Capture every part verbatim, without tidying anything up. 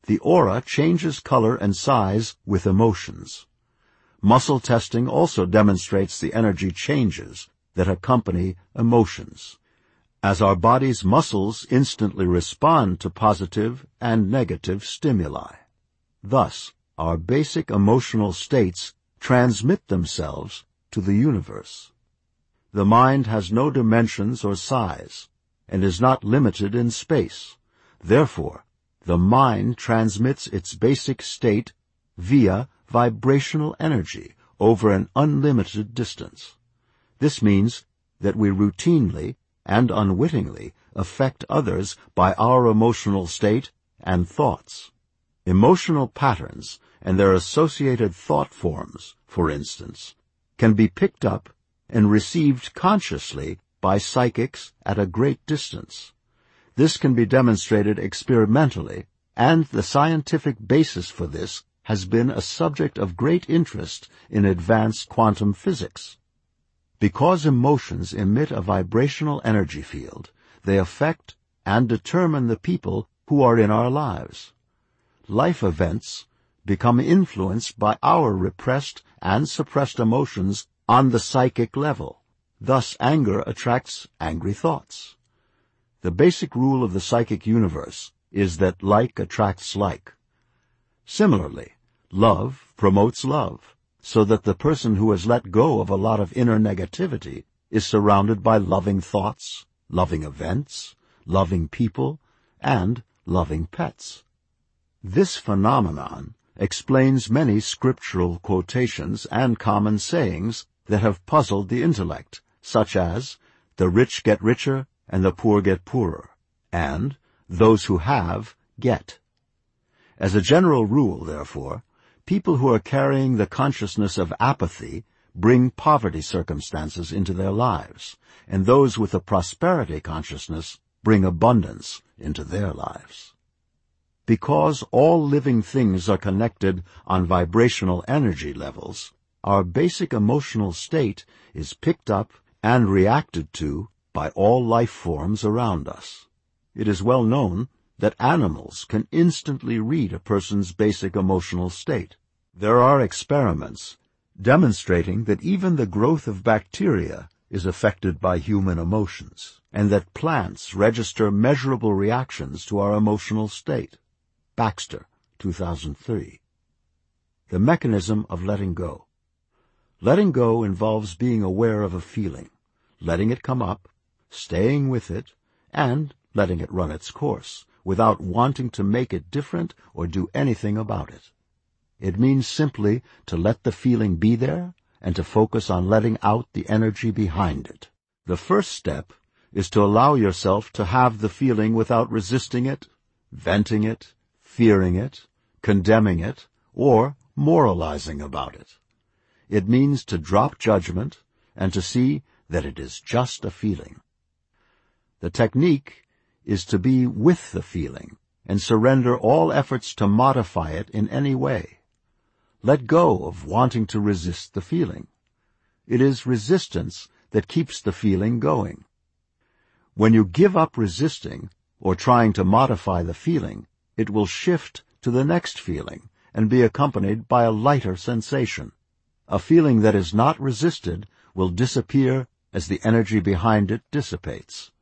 The aura changes color and size with emotions. Muscle testing also demonstrates the energy changes that accompany emotions, as our body's muscles instantly respond to positive and negative stimuli. Thus, our basic emotional states transmit themselves to the universe. The mind has no dimensions or size, and is not limited in space. Therefore, the mind transmits its basic state via vibrational energy over an unlimited distance. This means that we routinely and unwittingly affect others by our emotional state and thoughts. Emotional patterns and their associated thought forms, for instance, can be picked up and received consciously by psychics at a great distance. This can be demonstrated experimentally, and the scientific basis for this has been a subject of great interest in advanced quantum physics. Because emotions emit a vibrational energy field, they affect and determine the people who are in our lives. Life events become influenced by our repressed and suppressed emotions on the psychic level. Thus, anger attracts angry thoughts. The basic rule of the psychic universe is that like attracts like. Similarly, love promotes love, so that the person who has let go of a lot of inner negativity is surrounded by loving thoughts, loving events, loving people, and loving pets. This phenomenon explains many scriptural quotations and common sayings that have puzzled the intellect, such as, "The rich get richer and the poor get poorer," and "Those who have, get." As a general rule, therefore, people who are carrying the consciousness of apathy bring poverty circumstances into their lives, and those with a prosperity consciousness bring abundance into their lives. Because all living things are connected on vibrational energy levels, our basic emotional state is picked up and reacted to by all life forms around us. It is well known that animals can instantly read a person's basic emotional state. There are experiments demonstrating that even the growth of bacteria is affected by human emotions, and that plants register measurable reactions to our emotional state. Baxter, two thousand three. The mechanism of letting go. Letting go involves being aware of a feeling, letting it come up, staying with it, and letting it run its course, without wanting to make it different or do anything about it. It means simply to let the feeling be there and to focus on letting out the energy behind it. The first step is to allow yourself to have the feeling without resisting it, venting it, fearing it, condemning it, or moralizing about it. It means to drop judgment and to see that it is just a feeling. The technique is to be with the feeling and surrender all efforts to modify it in any way. Let go of wanting to resist the feeling. It is resistance that keeps the feeling going. When you give up resisting or trying to modify the feeling, it will shift to the next feeling and be accompanied by a lighter sensation. A feeling that is not resisted will disappear as the energy behind it dissipates.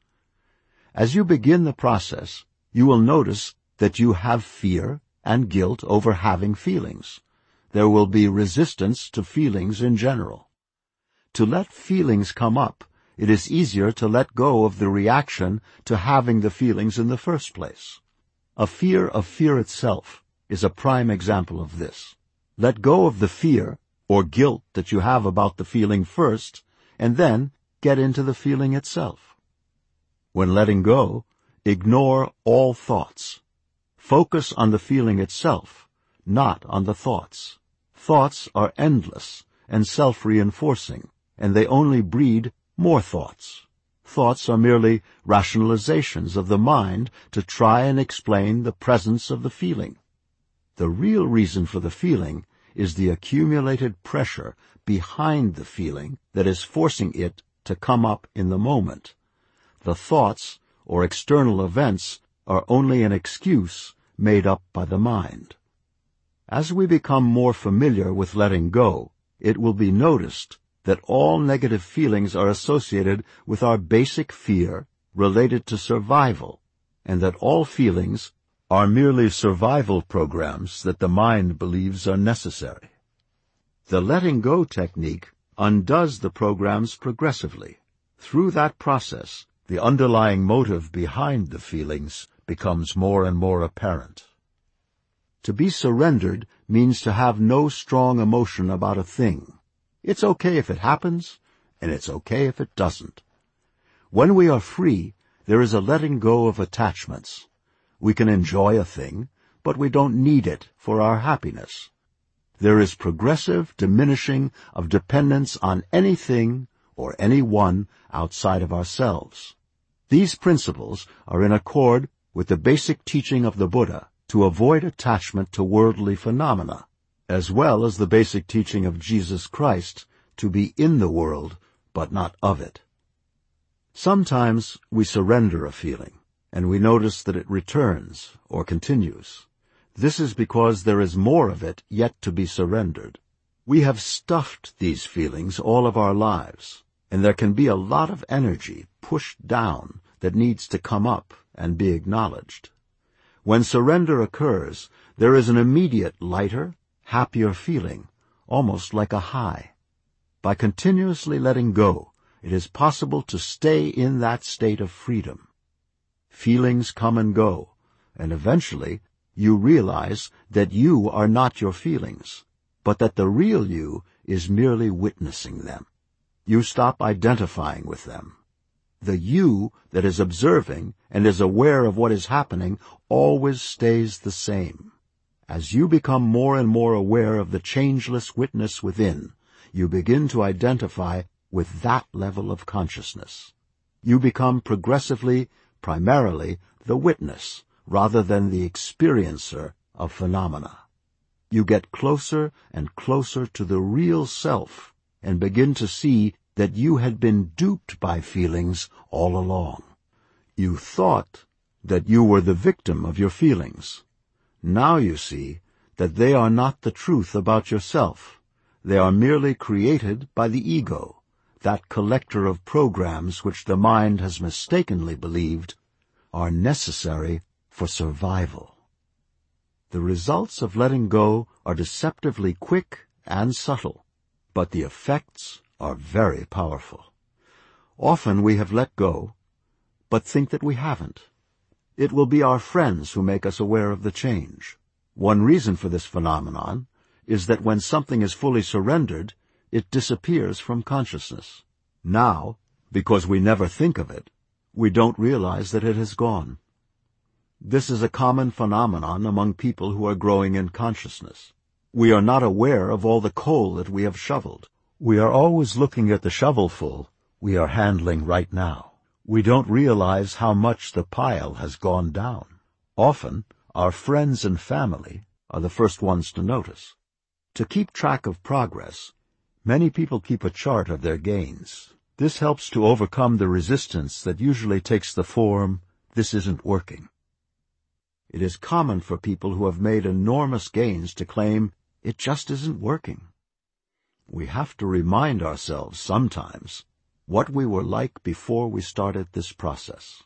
As you begin the process, you will notice that you have fear and guilt over having feelings. There will be resistance to feelings in general. To let feelings come up, it is easier to let go of the reaction to having the feelings in the first place. A fear of fear itself is a prime example of this. Let go of the fear or guilt that you have about the feeling first, and then get into the feeling itself. When letting go, ignore all thoughts. Focus on the feeling itself, not on the thoughts. Thoughts are endless and self-reinforcing, and they only breed more thoughts. Thoughts are merely rationalizations of the mind to try and explain the presence of the feeling. The real reason for the feeling is the accumulated pressure behind the feeling that is forcing it to come up in the moment. The thoughts or external events are only an excuse made up by the mind. As we become more familiar with letting go, it will be noticed that all negative feelings are associated with our basic fear related to survival, and that all feelings are merely survival programs that the mind believes are necessary. The letting go technique undoes the programs progressively. Through that process, the underlying motive behind the feelings becomes more and more apparent. To be surrendered means to have no strong emotion about a thing. It's okay if it happens, and it's okay if it doesn't. When we are free, there is a letting go of attachments. We can enjoy a thing, but we don't need it for our happiness. There is progressive diminishing of dependence on anything or anyone outside of ourselves. These principles are in accord with the basic teaching of the Buddha to avoid attachment to worldly phenomena, as well as the basic teaching of Jesus Christ to be in the world but not of it. Sometimes we surrender a feeling, and we notice that it returns or continues. This is because there is more of it yet to be surrendered. We have stuffed these feelings all of our lives, and there can be a lot of energy pushed down that needs to come up and be acknowledged. When surrender occurs, there is an immediate lighter, happier feeling, almost like a high. By continuously letting go, it is possible to stay in that state of freedom. Feelings come and go, and eventually you realize that you are not your feelings, but that the real you is merely witnessing them. You stop identifying with them. The you that is observing and is aware of what is happening always stays the same. As you become more and more aware of the changeless witness within, you begin to identify with that level of consciousness. You become progressively, primarily, the witness rather than the experiencer of phenomena. You get closer and closer to the real self and begin to see that you had been duped by feelings all along. You thought that you were the victim of your feelings. Now you see that they are not the truth about yourself. They are merely created by the ego, that collector of programs which the mind has mistakenly believed are necessary for survival. The results of letting go are deceptively quick and subtle, but the effects are very powerful. Often we have let go, but think that we haven't. It will be our friends who make us aware of the change. One reason for this phenomenon is that when something is fully surrendered, it disappears from consciousness. Now, because we never think of it, we don't realize that it has gone. This is a common phenomenon among people who are growing in consciousness. We are not aware of all the coal that we have shoveled. We are always looking at the shovelful we are handling right now. We don't realize how much the pile has gone down. Often, our friends and family are the first ones to notice. To keep track of progress, many people keep a chart of their gains. This helps to overcome the resistance that usually takes the form, "This isn't working." It is common for people who have made enormous gains to claim, "It just isn't working." We have to remind ourselves sometimes what we were like before we started this process.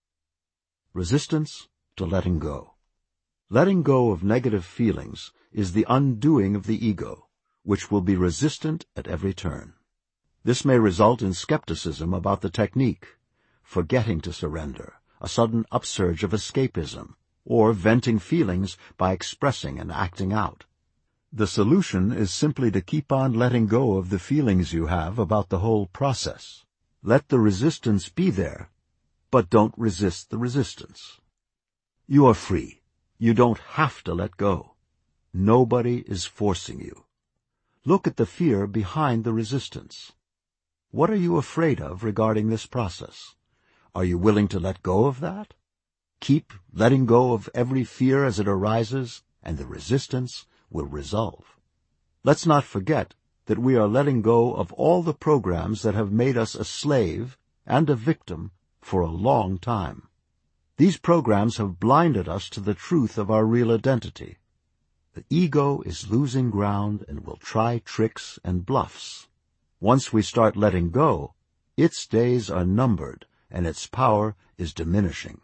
Resistance to letting go. Letting go of negative feelings is the undoing of the ego, which will be resistant at every turn. This may result in skepticism about the technique, forgetting to surrender, a sudden upsurge of escapism, or venting feelings by expressing and acting out. The solution is simply to keep on letting go of the feelings you have about the whole process. Let the resistance be there, but don't resist the resistance. You are free. You don't have to let go. Nobody is forcing you. Look at the fear behind the resistance. What are you afraid of regarding this process? Are you willing to let go of that? Keep letting go of every fear as it arises, and the resistance will resolve. Let's not forget that we are letting go of all the programs that have made us a slave and a victim for a long time. These programs have blinded us to the truth of our real identity. The ego is losing ground and will try tricks and bluffs. Once we start letting go, its days are numbered and its power is diminishing.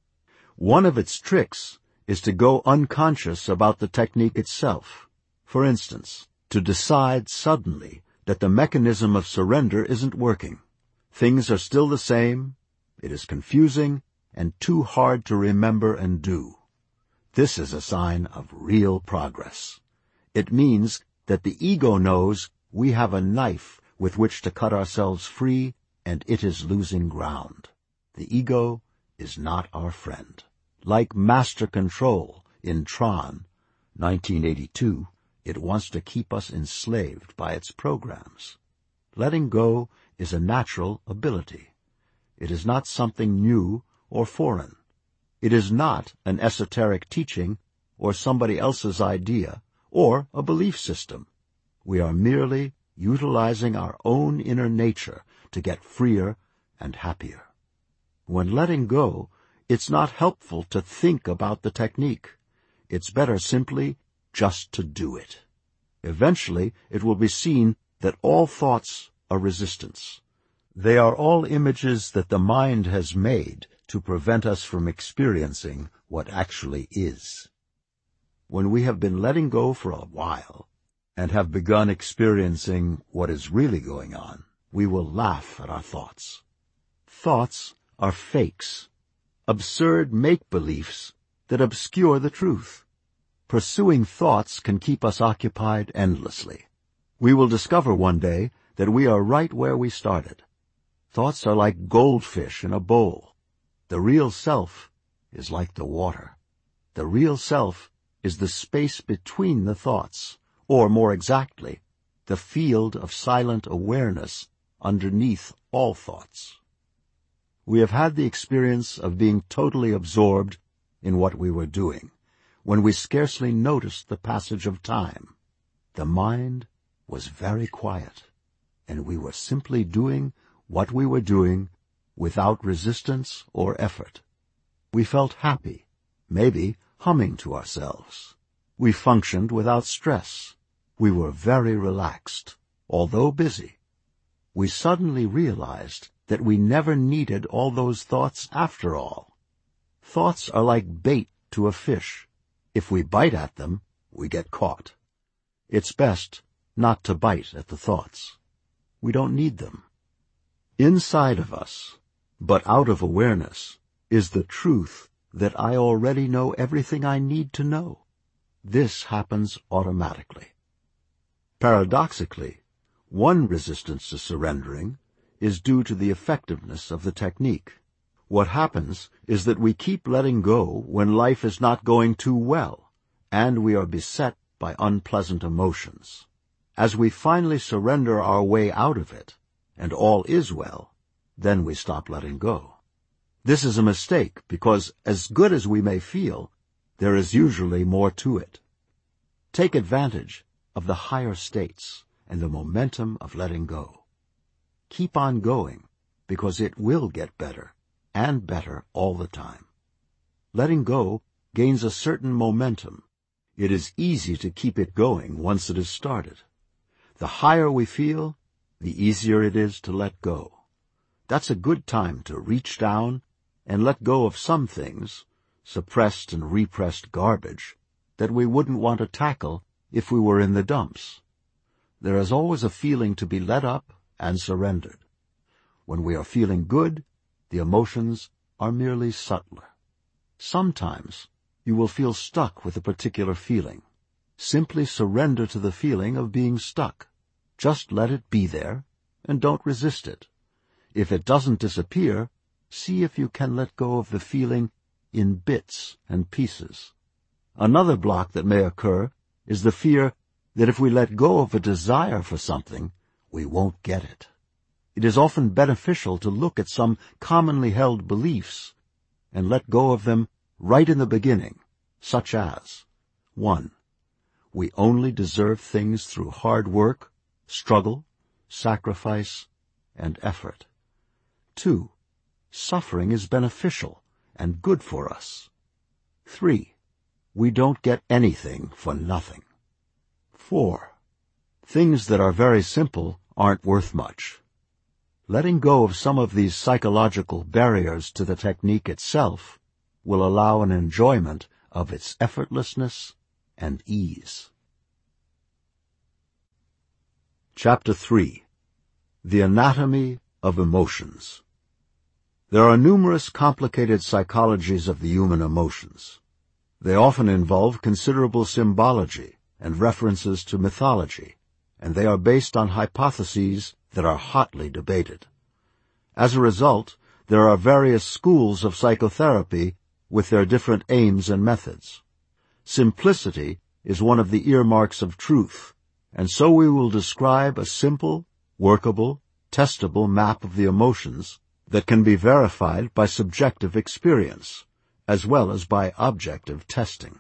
One of its tricks is to go unconscious about the technique itself. For instance, to decide suddenly that the mechanism of surrender isn't working. Things are still the same, it is confusing, and too hard to remember and do. This is a sign of real progress. It means that the ego knows we have a knife with which to cut ourselves free, and it is losing ground. The ego is not our friend. Like Master Control in Tron, nineteen eighty-two, it wants to keep us enslaved by its programs. Letting go is a natural ability. It is not something new or foreign. It is not an esoteric teaching or somebody else's idea or a belief system. We are merely utilizing our own inner nature to get freer and happier. When letting go, it's not helpful to think about the technique. It's better simply just to do it. Eventually, it will be seen that all thoughts are resistance. They are all images that the mind has made to prevent us from experiencing what actually is. When we have been letting go for a while and have begun experiencing what is really going on, we will laugh at our thoughts. Thoughts are fakes, absurd make-beliefs that obscure the truth. Pursuing thoughts can keep us occupied endlessly. We will discover one day that we are right where we started. Thoughts are like goldfish in a bowl. The real self is like the water. The real self is the space between the thoughts, or more exactly, the field of silent awareness underneath all thoughts. We have had the experience of being totally absorbed in what we were doing, when we scarcely noticed the passage of time. The mind was very quiet, and we were simply doing what we were doing without resistance or effort. We felt happy, maybe humming to ourselves. We functioned without stress. We were very relaxed, although busy. We suddenly realized that we never needed all those thoughts after all. Thoughts are like bait to a fish. If we bite at them, we get caught. It's best not to bite at the thoughts. We don't need them. Inside of us, but out of awareness, is the truth that I already know everything I need to know. This happens automatically. Paradoxically, one resistance to surrendering is due to the effectiveness of the technique. What happens is that we keep letting go when life is not going too well, and we are beset by unpleasant emotions. As we finally surrender our way out of it, and all is well, then we stop letting go. This is a mistake because, as good as we may feel, there is usually more to it. Take advantage of the higher states and the momentum of letting go. Keep on going, because it will get better, and better all the time. Letting go gains a certain momentum. It is easy to keep it going once it is started. The higher we feel, the easier it is to let go. That's a good time to reach down and let go of some things, suppressed and repressed garbage, that we wouldn't want to tackle if we were in the dumps. There is always a feeling to be let up and surrendered. When we are feeling good, the emotions are merely subtler. Sometimes you will feel stuck with a particular feeling. Simply surrender to the feeling of being stuck. Just let it be there, and don't resist it. If it doesn't disappear, see if you can let go of the feeling in bits and pieces. Another block that may occur is the fear that if we let go of a desire for something, we won't get it. It is often beneficial to look at some commonly held beliefs and let go of them right in the beginning, such as, one. We only deserve things through hard work, struggle, sacrifice, and effort. Two. Suffering is beneficial, and good for us. Three, we don't get anything for nothing. Four, things that are very simple aren't worth much. Letting go of some of these psychological barriers to the technique itself will allow an enjoyment of its effortlessness and ease. Chapter three. The Anatomy of Emotions. There are numerous complicated psychologies of the human emotions. They often involve considerable symbology and references to mythology, and they are based on hypotheses that are hotly debated. As a result, there are various schools of psychotherapy with their different aims and methods. Simplicity is one of the earmarks of truth, and so we will describe a simple, workable, testable map of the emotions that can be verified by subjective experience, as well as by objective testing.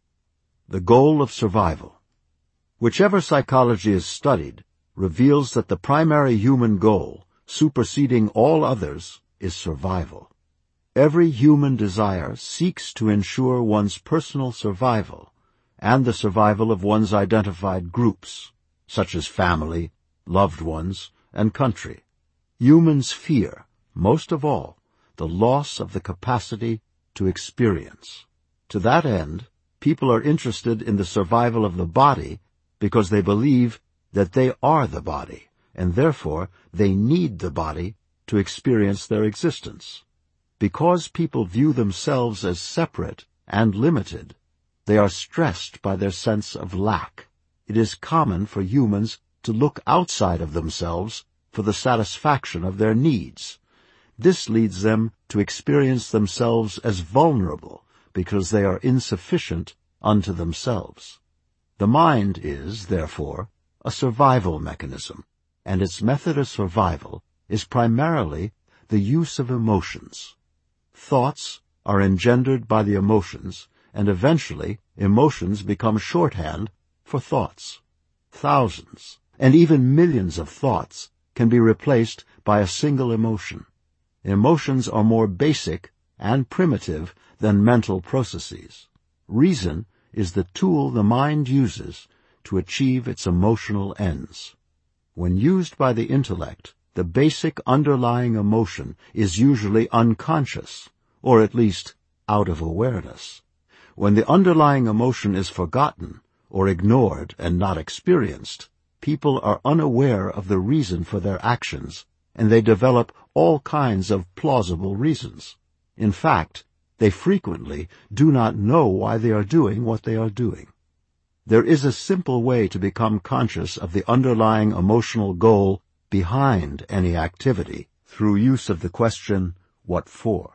The goal of survival. Whichever psychology is studied reveals that the primary human goal, superseding all others, is survival. Every human desire seeks to ensure one's personal survival and the survival of one's identified groups, such as family, loved ones, and country. Humans fear, most of all, the loss of the capacity to experience. To that end, people are interested in the survival of the body because they believe that they are the body, and therefore they need the body to experience their existence. Because people view themselves as separate and limited, they are stressed by their sense of lack. It is common for humans to look outside of themselves for the satisfaction of their needs. This leads them to experience themselves as vulnerable because they are insufficient unto themselves. The mind is, therefore, a survival mechanism, and its method of survival is primarily the use of emotions. Thoughts are engendered by the emotions, and eventually emotions become shorthand for thoughts. Thousands, and even millions of thoughts can be replaced by a single emotion. Emotions are more basic and primitive than mental processes. Reason is the tool the mind uses to achieve its emotional ends. When used by the intellect, the basic underlying emotion is usually unconscious, or at least out of awareness. When the underlying emotion is forgotten or ignored and not experienced, people are unaware of the reason for their actions, and they develop all kinds of plausible reasons. In fact, they frequently do not know why they are doing what they are doing. There is a simple way to become conscious of the underlying emotional goal behind any activity through use of the question, what for?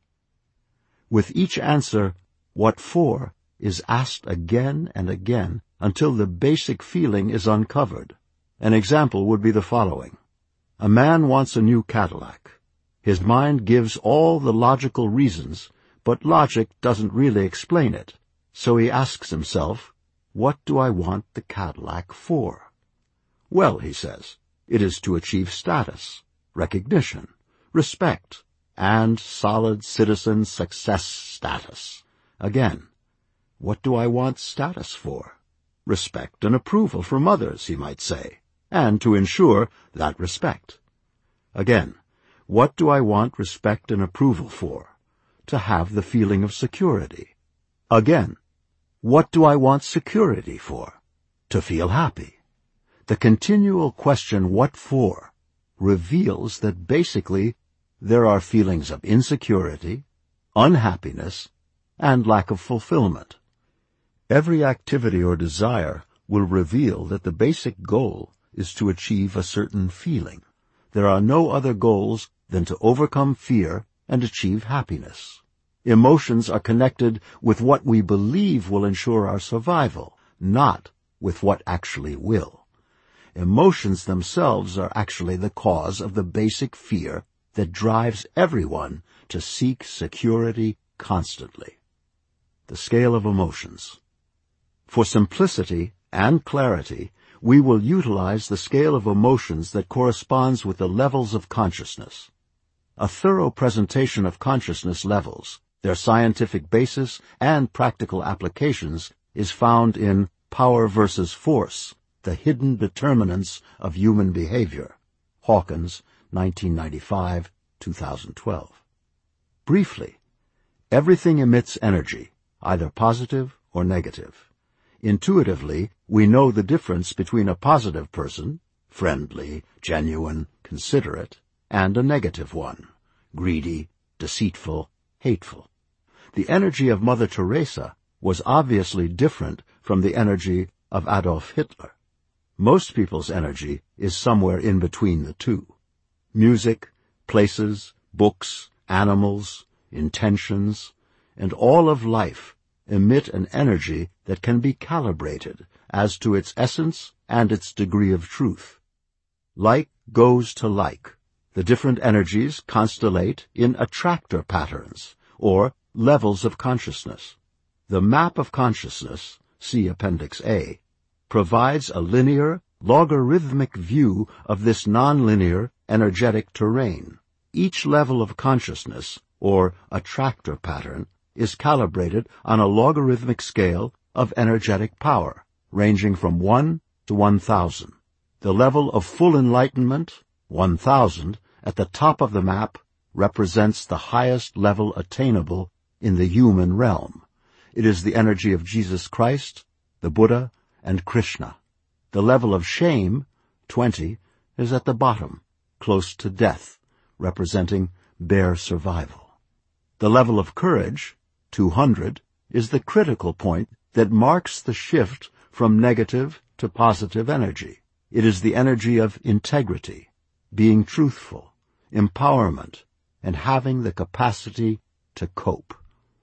With each answer, what for, is asked again and again until the basic feeling is uncovered. An example would be the following. A man wants a new Cadillac. His mind gives all the logical reasons, but logic doesn't really explain it. So he asks himself, what do I want the Cadillac for? Well, he says, it is to achieve status, recognition, respect, and solid citizen success status. Again, what do I want status for? Respect and approval from others, he might say, and to ensure that respect. Again, what do I want respect and approval for? To have the feeling of security. Again, what do I want security for? To feel happy. The continual question, what for, reveals that basically there are feelings of insecurity, unhappiness, and lack of fulfillment. Every activity or desire will reveal that the basic goal is to achieve a certain feeling. There are no other goals than to overcome fear and achieve happiness. Emotions are connected with what we believe will ensure our survival, not with what actually will. Emotions themselves are actually the cause of the basic fear that drives everyone to seek security constantly. The scale of emotions. For simplicity and clarity, we will utilize the scale of emotions that corresponds with the levels of consciousness. A thorough presentation of consciousness levels, their scientific basis, and practical applications is found in Power versus Force, The Hidden Determinants of Human Behavior, Hawkins, nineteen ninety-five, two thousand twelve. Briefly, everything emits energy, either positive or negative. Intuitively, we know the difference between a positive person, friendly, genuine, considerate, and a negative one, greedy, deceitful, hateful. The energy of Mother Teresa was obviously different from the energy of Adolf Hitler. Most people's energy is somewhere in between the two. Music, places, books, animals, intentions, and all of life emit an energy that can be calibrated as to its essence and its degree of truth. Like goes to like. The different energies constellate in attractor patterns, or levels of consciousness. The map of consciousness, see Appendix A, provides a linear, logarithmic view of this nonlinear, energetic terrain. Each level of consciousness, or attractor pattern, is calibrated on a logarithmic scale of energetic power, ranging from one to one thousand. The level of full enlightenment, one thousand, at the top of the map, represents the highest level attainable in the human realm. It is the energy of Jesus Christ, the Buddha, and Krishna. The level of shame, twenty, is at the bottom, close to death, representing bare survival. The level of courage, two hundred, is the critical point that marks the shift from negative to positive energy. It is the energy of integrity, being truthful, empowerment, and having the capacity to cope.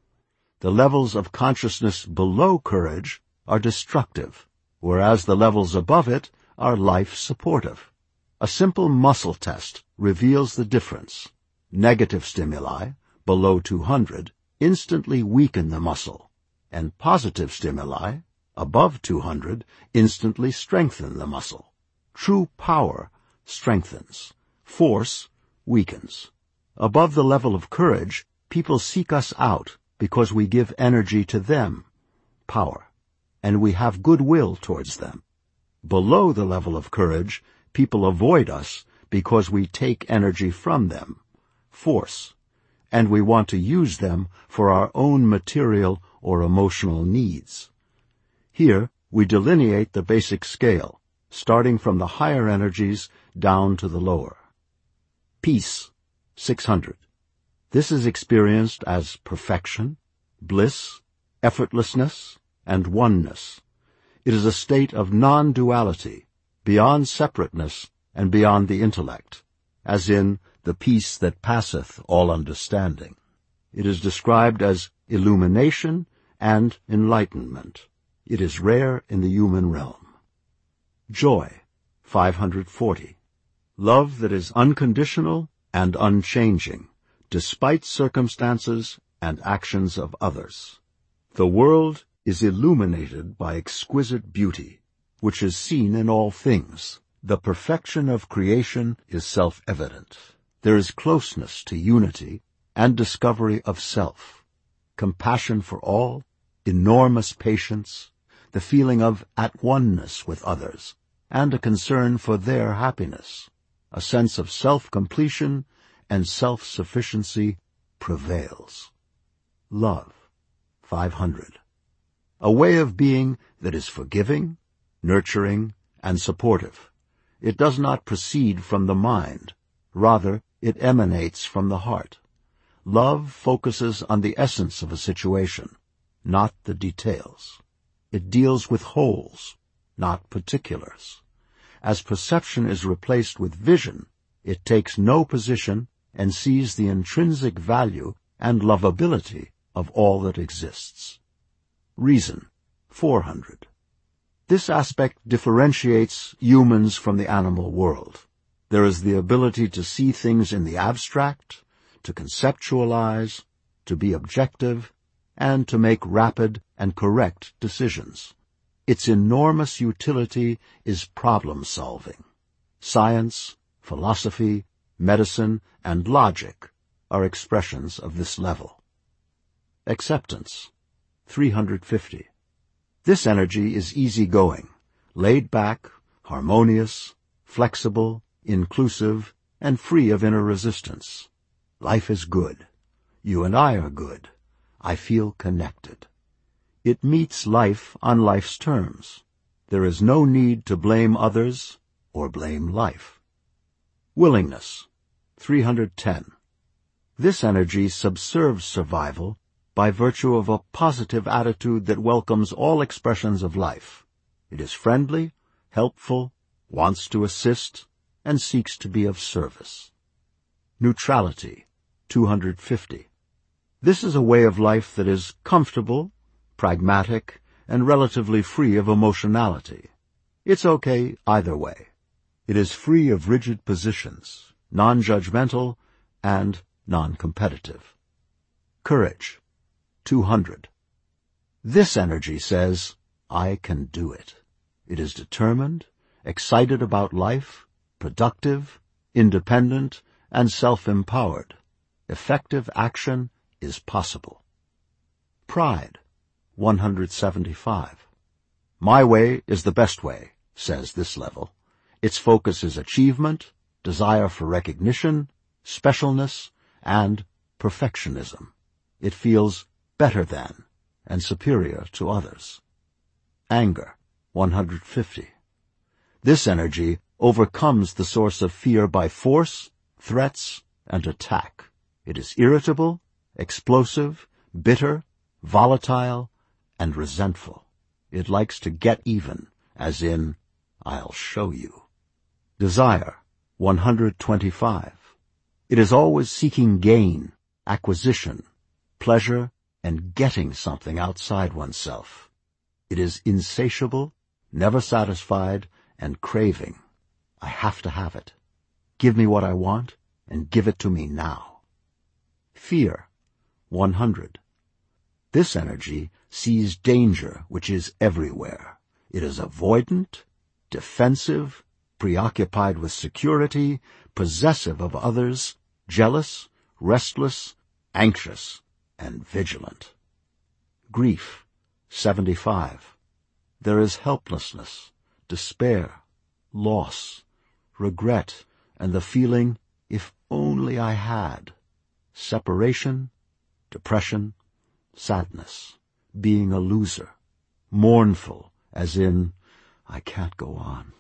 The levels of consciousness below courage are destructive, whereas the levels above it are life-supportive. A simple muscle test reveals the difference. Negative stimuli, below two hundred, instantly weaken the muscle, and positive stimuli, above two hundred, instantly strengthen the muscle. True power strengthens. Force weakens. Above the level of courage, people seek us out because we give energy to them, power, and we have goodwill towards them. Below the level of courage, people avoid us because we take energy from them, force, and we want to use them for our own material or emotional needs. Here, we delineate the basic scale, starting from the higher energies down to the lower. Peace, six hundred. This is experienced as perfection, bliss, effortlessness, and oneness. It is a state of non-duality, beyond separateness and beyond the intellect, as in the peace that passeth all understanding. It is described as illumination and enlightenment. It is rare in the human realm. Joy, five hundred forty. Love that is unconditional and unchanging, despite circumstances and actions of others. The world is illuminated by exquisite beauty, which is seen in all things. The perfection of creation is self-evident. There is closeness to unity and discovery of self, compassion for all, enormous patience, the feeling of at-oneness with others, and a concern for their happiness. A sense of self-completion and self-sufficiency prevails. Love, five hundred. A way of being that is forgiving, nurturing, and supportive. It does not proceed from the mind. Rather, it emanates from the heart. Love focuses on the essence of a situation, not the details. It deals with wholes, not particulars. As perception is replaced with vision, it takes no position and sees the intrinsic value and lovability of all that exists. Reason, four hundred. This aspect differentiates humans from the animal world. There is the ability to see things in the abstract, to conceptualize, to be objective, and to make rapid and correct decisions. Its enormous utility is problem-solving. Science, philosophy, medicine, and logic are expressions of this level. Acceptance, three hundred fifty. This energy is easygoing, laid back, harmonious, flexible, inclusive, and free of inner resistance. Life is good. You and I are good. I feel connected. It meets life on life's terms. There is no need to blame others or blame life. Willingness, three hundred ten. This energy subserves survival by virtue of a positive attitude that welcomes all expressions of life. It is friendly, helpful, wants to assist, and seeks to be of service. Neutrality, two hundred fifty. This is a way of life that is comfortable, pragmatic, and relatively free of emotionality. It's okay either way. It is free of rigid positions, non-judgmental, and non-competitive. Courage, two hundred. This energy says, I can do it. It is determined, excited about life, productive, independent, and self-empowered. Effective action is possible. Pride, one hundred seventy-five. My way is the best way, says this level. Its focus is achievement, desire for recognition, specialness, and perfectionism. It feels better than and superior to others. Anger, one hundred fifty. This energy overcomes the source of fear by force, threats, and attack. It is irritable, explosive, bitter, volatile, and resentful. It likes to get even, as in, I'll show you. Desire, one hundred twenty-five. It is always seeking gain, acquisition, pleasure, and getting something outside oneself. It is insatiable, never satisfied, and craving. I have to have it. Give me what I want, and give it to me now. Fear, one hundred. This energy sees danger which is everywhere. It is avoidant, defensive, preoccupied with security, possessive of others, jealous, restless, anxious, and vigilant. Grief, seventy-five. There is helplessness, despair, loss, regret, and the feeling, if only I had. Separation, depression, sadness, being a loser, mournful, as in, I can't go on.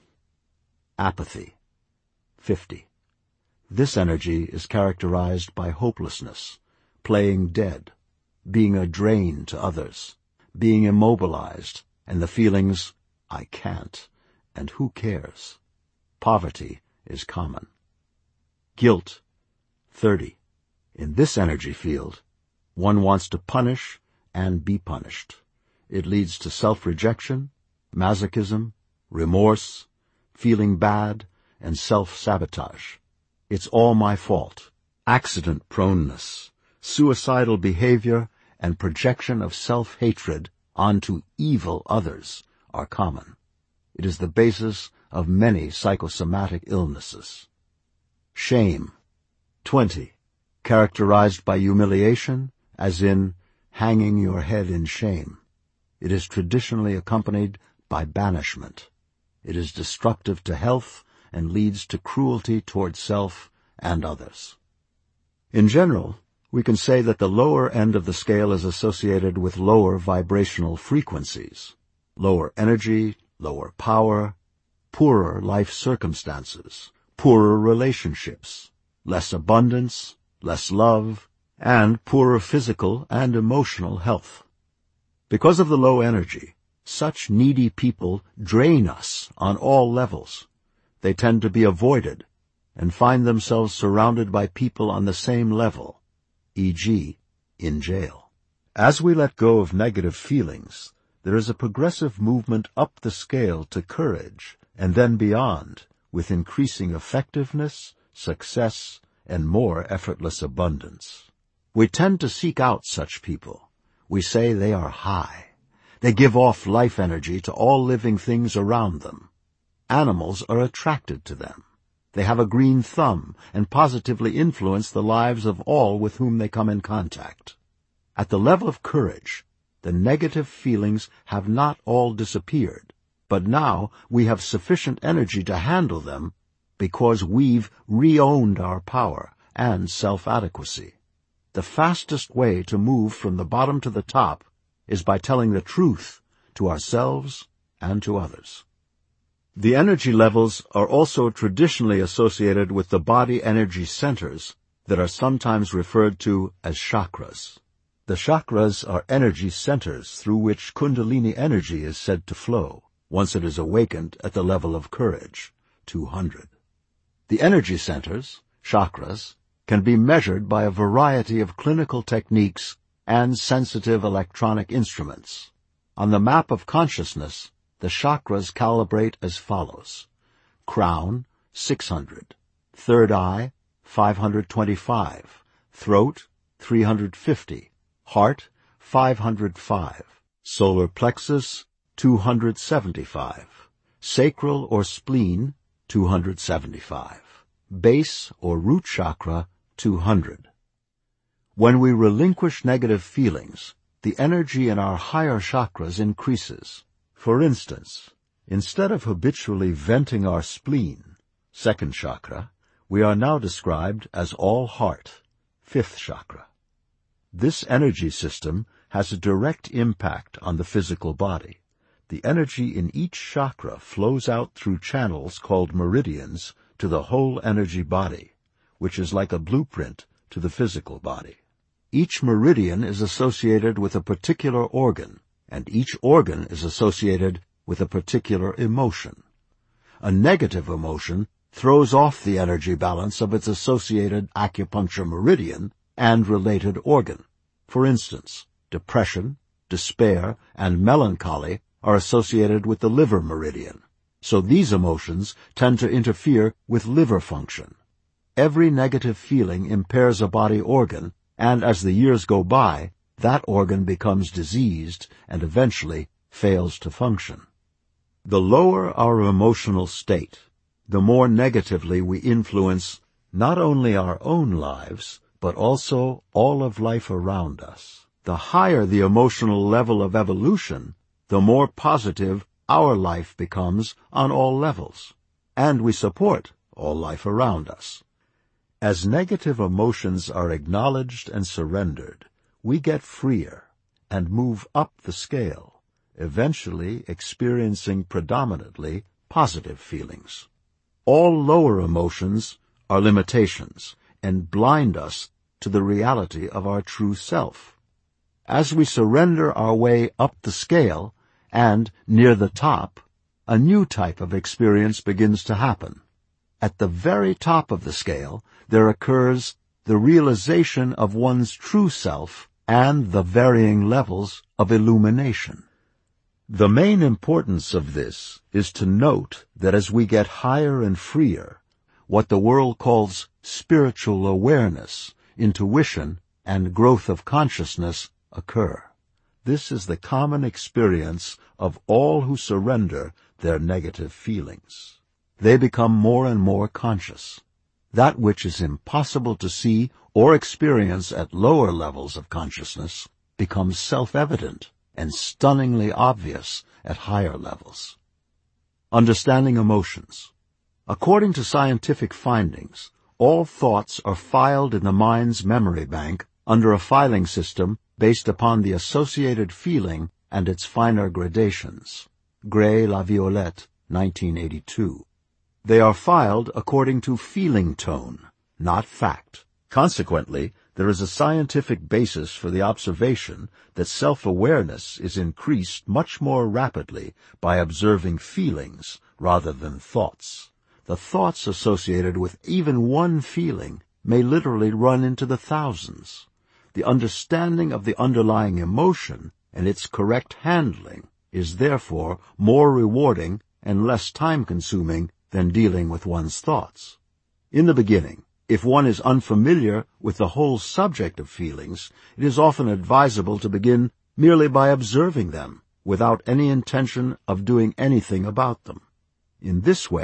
Apathy, fifty. This energy is characterized by hopelessness, playing dead, being a drain to others, being immobilized, and the feelings, I can't, and who cares? Poverty is common. Guilt, thirty. In this energy field, one wants to punish and be punished. It leads to self-rejection, masochism, remorse, feeling bad, and self-sabotage. It's all my fault. Accident proneness, suicidal behavior, and projection of self-hatred onto evil others are common. It is the basis of many psychosomatic illnesses. Shame, twenty. Characterized by humiliation, as in hanging your head in shame. It is traditionally accompanied by banishment. It is destructive to health and leads to cruelty toward self and others. In general, we can say that the lower end of the scale is associated with lower vibrational frequencies, lower energy, lower power, poorer life circumstances, poorer relationships, less abundance, less love, and poorer physical and emotional health. Because of the low energy, such needy people drain us on all levels. They tend to be avoided and find themselves surrounded by people on the same level, for example, in jail. As we let go of negative feelings, there is a progressive movement up the scale to courage and then beyond, with increasing effectiveness, success, and more effortless abundance. We tend to seek out such people. We say they are high. They give off life energy to all living things around them. Animals are attracted to them. They have a green thumb and positively influence the lives of all with whom they come in contact. At the level of courage, the negative feelings have not all disappeared, but now we have sufficient energy to handle them because we've re-owned our power and self-adequacy. The fastest way to move from the bottom to the top is by telling the truth to ourselves and to others. The energy levels are also traditionally associated with the body energy centers that are sometimes referred to as chakras. The chakras are energy centers through which Kundalini energy is said to flow once it is awakened at the level of courage, two hundred. The energy centers, chakras, can be measured by a variety of clinical techniques and sensitive electronic instruments. On the map of consciousness, the chakras calibrate as follows: crown, six hundred, third eye, five hundred twenty-five, throat, three hundred fifty, heart, five hundred five, solar plexus, two hundred seventy-five, sacral or spleen, two hundred seventy-five, base or root chakra, two hundred. When we relinquish negative feelings, the energy in our higher chakras increases. For instance, instead of habitually venting our spleen, second chakra, we are now described as all heart, fifth chakra. This energy system has a direct impact on the physical body. The energy in each chakra flows out through channels called meridians to the whole energy body, which is like a blueprint to the physical body. Each meridian is associated with a particular organ, and each organ is associated with a particular emotion. A negative emotion throws off the energy balance of its associated acupuncture meridian and related organ. For instance, depression, despair, and melancholy are associated with the liver meridian, so these emotions tend to interfere with liver function. Every negative feeling impairs a body organ, and as the years go by, that organ becomes diseased and eventually fails to function. The lower our emotional state, the more negatively we influence not only our own lives, but also all of life around us. The higher the emotional level of evolution, the more positive our life becomes on all levels, and we support all life around us. As negative emotions are acknowledged and surrendered, we get freer and move up the scale, eventually experiencing predominantly positive feelings. All lower emotions are limitations and blind us to the reality of our true self. As we surrender our way up the scale and near the top, a new type of experience begins to happen. At the very top of the scale, there occurs the realization of one's true self and the varying levels of illumination. The main importance of this is to note that as we get higher and freer, what the world calls spiritual awareness, intuition, and growth of consciousness occur. This is the common experience of all who surrender their negative feelings. They become more and more conscious. That which is impossible to see or experience at lower levels of consciousness becomes self-evident and stunningly obvious at higher levels. Understanding emotions. According to scientific findings, all thoughts are filed in the mind's memory bank under a filing system based upon the associated feeling and its finer gradations. Gray-LaViolette, nineteen eighty-two. They are filed according to feeling tone, not fact. Consequently, there is a scientific basis for the observation that self-awareness is increased much more rapidly by observing feelings rather than thoughts. The thoughts associated with even one feeling may literally run into the thousands. The understanding of the underlying emotion and its correct handling is therefore more rewarding and less time-consuming than dealing with one's thoughts. In the beginning, if one is unfamiliar with the whole subject of feelings, it is often advisable to begin merely by observing them, without any intention of doing anything about them. In this way,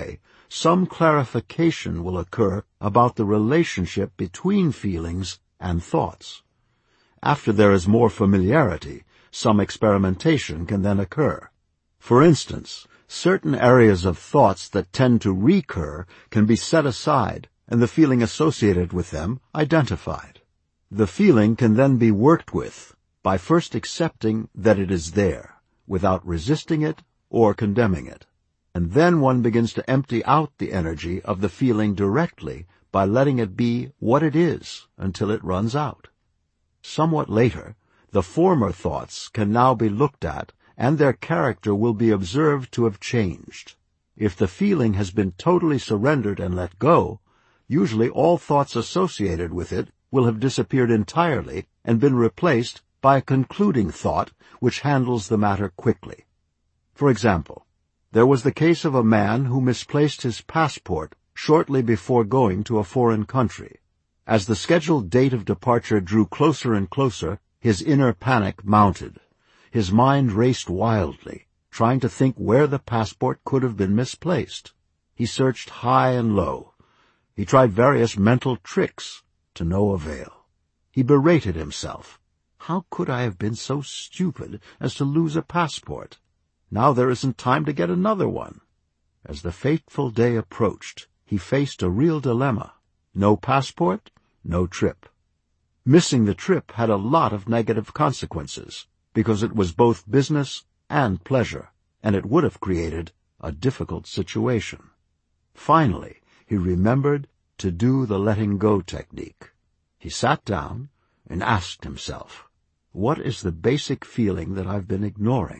some clarification will occur about the relationship between feelings and thoughts. After there is more familiarity, some experimentation can then occur. For instance, certain areas of thoughts that tend to recur can be set aside and the feeling associated with them identified. The feeling can then be worked with by first accepting that it is there, without resisting it or condemning it. And then one begins to empty out the energy of the feeling directly by letting it be what it is until it runs out. Somewhat later, the former thoughts can now be looked at, and their character will be observed to have changed. If the feeling has been totally surrendered and let go, usually all thoughts associated with it will have disappeared entirely and been replaced by a concluding thought which handles the matter quickly. For example, there was the case of a man who misplaced his passport shortly before going to a foreign country. As the scheduled date of departure drew closer and closer, his inner panic mounted. His mind raced wildly, trying to think where the passport could have been misplaced. He searched high and low. He tried various mental tricks, to no avail. He berated himself. How could I have been so stupid as to lose a passport? Now there isn't time to get another one. As the fateful day approached, he faced a real dilemma. No passport, no trip. Missing the trip had a lot of negative consequences, because it was both business and pleasure, and it would have created a difficult situation. Finally, he remembered to do the letting go technique. He sat down and asked himself, what is the basic feeling that I've been ignoring?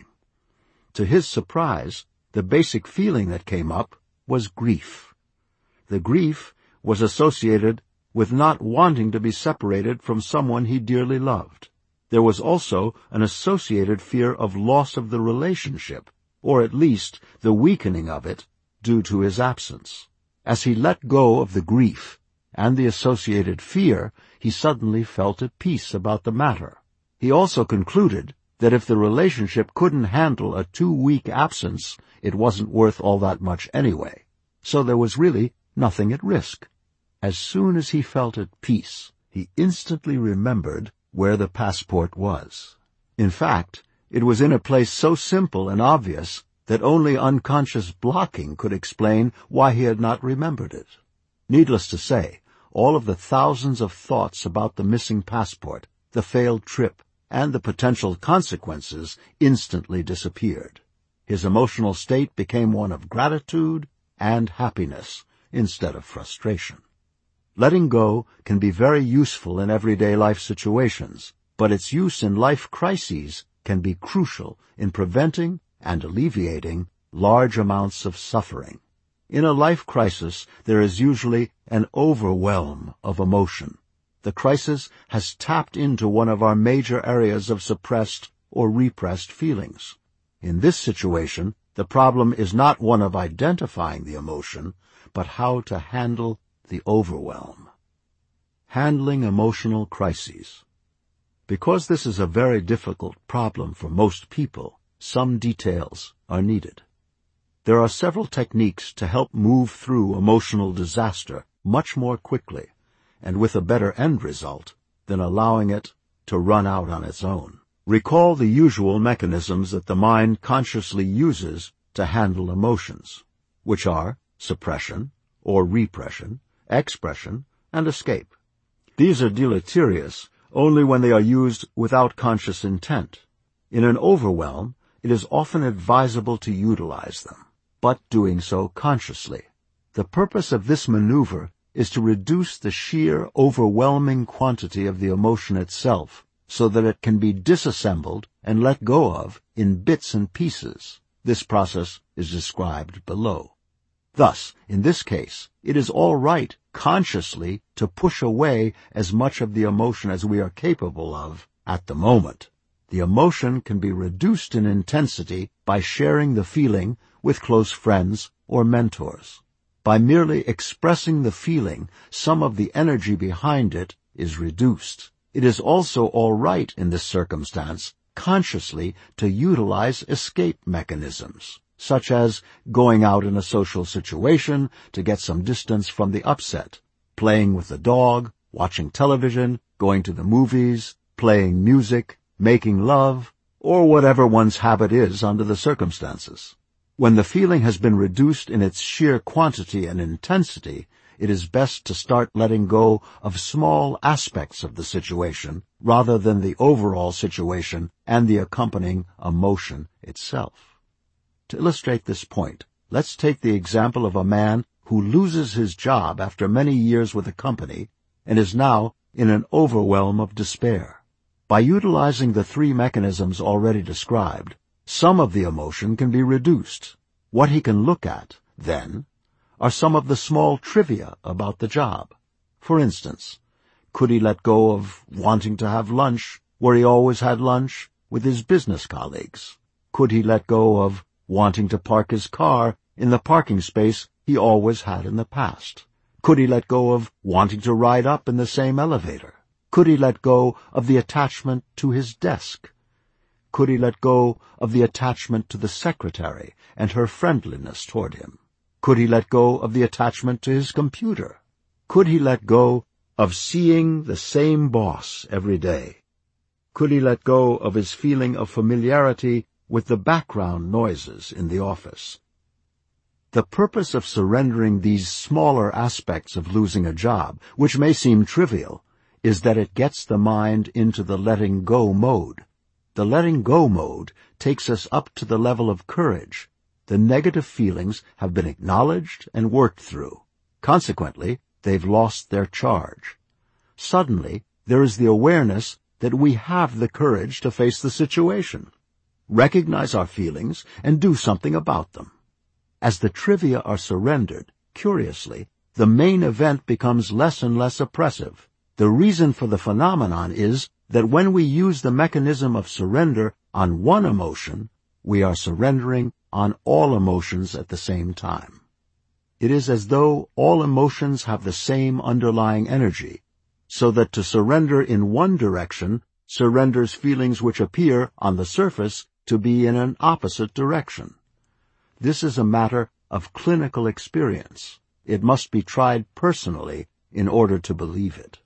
To his surprise, the basic feeling that came up was grief. The grief was associated with not wanting to be separated from someone he dearly loved. There was also an associated fear of loss of the relationship, or at least the weakening of it, due to his absence. As he let go of the grief and the associated fear, he suddenly felt at peace about the matter. He also concluded that if the relationship couldn't handle a two-week absence, it wasn't worth all that much anyway, so there was really nothing at risk. As soon as he felt at peace, he instantly remembered where the passport was. In fact, it was in a place so simple and obvious that only unconscious blocking could explain why he had not remembered it. Needless to say, all of the thousands of thoughts about the missing passport, the failed trip, and the potential consequences instantly disappeared. His emotional state became one of gratitude and happiness instead of frustration. Letting go can be very useful in everyday life situations, but its use in life crises can be crucial in preventing and alleviating large amounts of suffering. In a life crisis, there is usually an overwhelm of emotion. The crisis has tapped into one of our major areas of suppressed or repressed feelings. In this situation, the problem is not one of identifying the emotion, but how to handle the overwhelm. Handling emotional crises. Because this is a very difficult problem for most people, some details are needed. There are several techniques to help move through emotional disaster much more quickly and with a better end result than allowing it to run out on its own. Recall the usual mechanisms that the mind consciously uses to handle emotions, which are suppression or repression, expression, and escape. These are deleterious only when they are used without conscious intent. In an overwhelm, it is often advisable to utilize them, but doing so consciously. The purpose of this maneuver is to reduce the sheer, overwhelming quantity of the emotion itself so that it can be disassembled and let go of in bits and pieces. This process is described below. Thus, in this case, it is all right consciously to push away as much of the emotion as we are capable of at the moment. The emotion can be reduced in intensity by sharing the feeling with close friends or mentors. By merely expressing the feeling, some of the energy behind it is reduced. It is also all right in this circumstance consciously to utilize escape mechanisms. such as going out in a social situation to get some distance from the upset, playing with the dog, watching television, going to the movies, playing music, making love, or whatever one's habit is under the circumstances. When the feeling has been reduced in its sheer quantity and intensity, it is best to start letting go of small aspects of the situation rather than the overall situation and the accompanying emotion itself. To illustrate this point, let's take the example of a man who loses his job after many years with a company and is now in an overwhelm of despair. By utilizing the three mechanisms already described, some of the emotion can be reduced. What he can look at, then, are some of the small trivia about the job. For instance, could he let go of wanting to have lunch where he always had lunch with his business colleagues? Could he let go of wanting to park his car in the parking space he always had in the past? Could he let go of wanting to ride up in the same elevator? Could he let go of the attachment to his desk? Could he let go of the attachment to the secretary and her friendliness toward him? Could he let go of the attachment to his computer? Could he let go of seeing the same boss every day? Could he let go of his feeling of familiarity with the background noises in the office? The purpose of surrendering these smaller aspects of losing a job, which may seem trivial, is that it gets the mind into the letting go mode. The letting go mode takes us up to the level of courage. The negative feelings have been acknowledged and worked through. Consequently, they've lost their charge. Suddenly, there is the awareness that we have the courage to face the situation, recognize our feelings, and do something about them. As the trivia are surrendered, curiously, the main event becomes less and less oppressive. The reason for the phenomenon is that when we use the mechanism of surrender on one emotion, we are surrendering on all emotions at the same time. It is as though all emotions have the same underlying energy, so that to surrender in one direction surrenders feelings which appear, on the surface, to be in an opposite direction. This is a matter of clinical experience. It must be tried personally in order to believe it.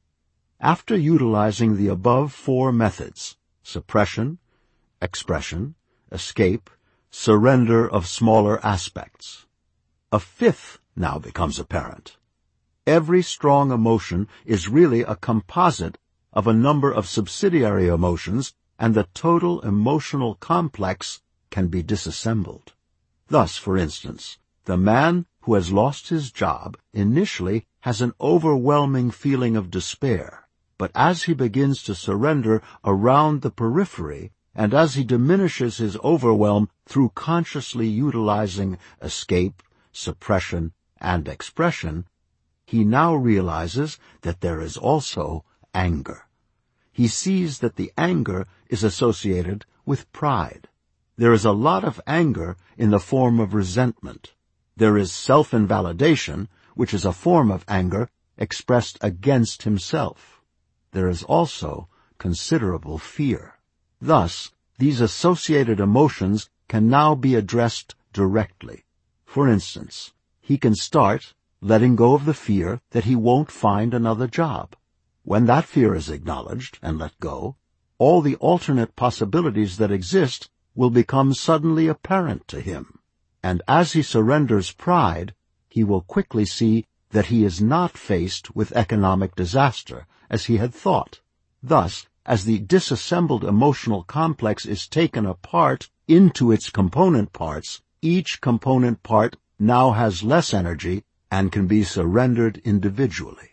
After utilizing the above four methods, suppression, expression, escape, surrender of smaller aspects, a fifth now becomes apparent. Every strong emotion is really a composite of a number of subsidiary emotions, and the total emotional complex can be disassembled. Thus, for instance, the man who has lost his job initially has an overwhelming feeling of despair, but as he begins to surrender around the periphery, and as he diminishes his overwhelm through consciously utilizing escape, suppression, and expression, he now realizes that there is also anger. He sees that the anger is associated with pride. There is a lot of anger in the form of resentment. There is self-invalidation, which is a form of anger expressed against himself. There is also considerable fear. Thus, these associated emotions can now be addressed directly. For instance, he can start letting go of the fear that he won't find another job. When that fear is acknowledged and let go, all the alternate possibilities that exist will become suddenly apparent to him. And as he surrenders pride, he will quickly see that he is not faced with economic disaster, as he had thought. Thus, as the disassembled emotional complex is taken apart into its component parts, each component part now has less energy and can be surrendered individually.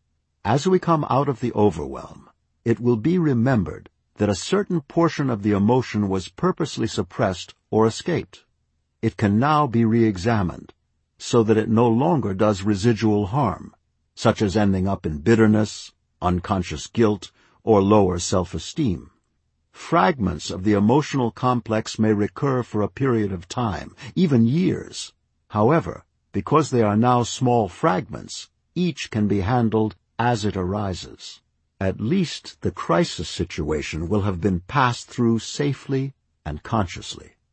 As we come out of the overwhelm, it will be remembered that a certain portion of the emotion was purposely suppressed or escaped. It can now be re-examined, so that it no longer does residual harm, such as ending up in bitterness, unconscious guilt, or lower self-esteem. Fragments of the emotional complex may recur for a period of time, even years. However, because they are now small fragments, each can be handled as it arises. At least the crisis situation will have been passed through safely and consciously.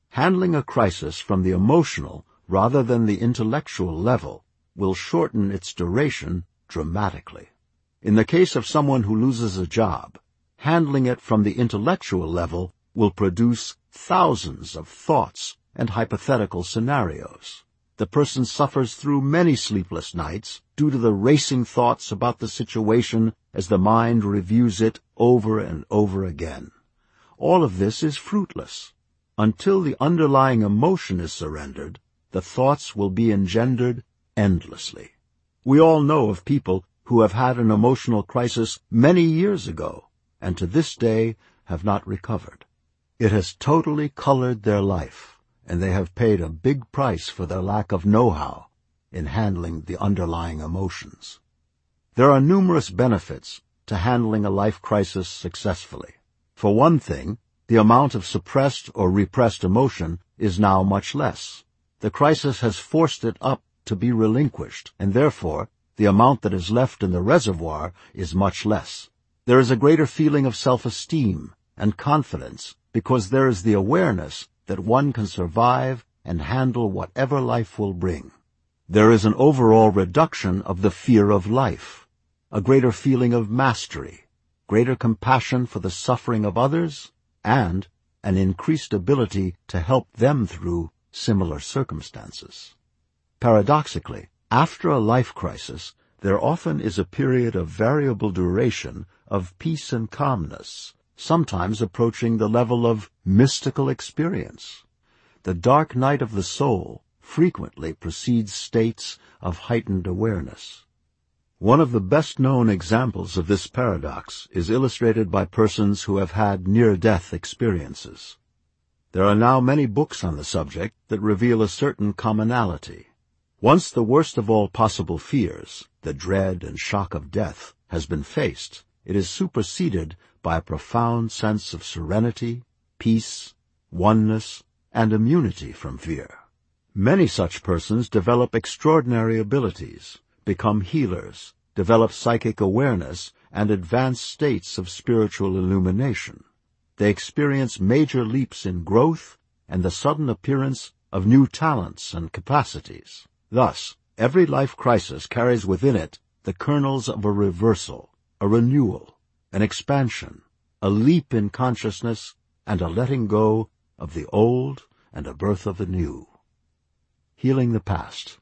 Handling a crisis from the emotional rather than the intellectual level will shorten its duration dramatically. In the case of someone who loses a job, handling it from the intellectual level will produce thousands of thoughts and hypothetical scenarios. The person suffers through many sleepless nights due to the racing thoughts about the situation as the mind reviews it over and over again. All of this is fruitless. Until the underlying emotion is surrendered, the thoughts will be engendered endlessly. We all know of people who have had an emotional crisis many years ago, and to this day have not recovered. It has totally colored their life, and they have paid a big price for their lack of know-how in handling the underlying emotions. There are numerous benefits to handling a life crisis successfully. For one thing, the amount of suppressed or repressed emotion is now much less. The crisis has forced it up to be relinquished, and therefore the amount that is left in the reservoir is much less. There is a greater feeling of self-esteem and confidence because there is the awareness that one can survive and handle whatever life will bring. There is an overall reduction of the fear of life, a greater feeling of mastery, greater compassion for the suffering of others, and an increased ability to help them through similar circumstances. Paradoxically, after a life crisis, there often is a period of variable duration of peace and calmness, sometimes approaching the level of mystical experience. The dark night of the soul frequently precedes states of heightened awareness. One of the best-known examples of this paradox is illustrated by persons who have had near-death experiences. There are now many books on the subject that reveal a certain commonality. Once the worst of all possible fears, the dread and shock of death, has been faced, it is superseded by a profound sense of serenity, peace, oneness, and immunity from fear. Many such persons develop extraordinary abilities, become healers, develop psychic awareness, and advance states of spiritual illumination. They experience major leaps in growth and the sudden appearance of new talents and capacities. Thus, every life crisis carries within it the kernels of a reversal, a renewal, an expansion, a leap in consciousness, and a letting go of the old and a birth of the new. Healing the past.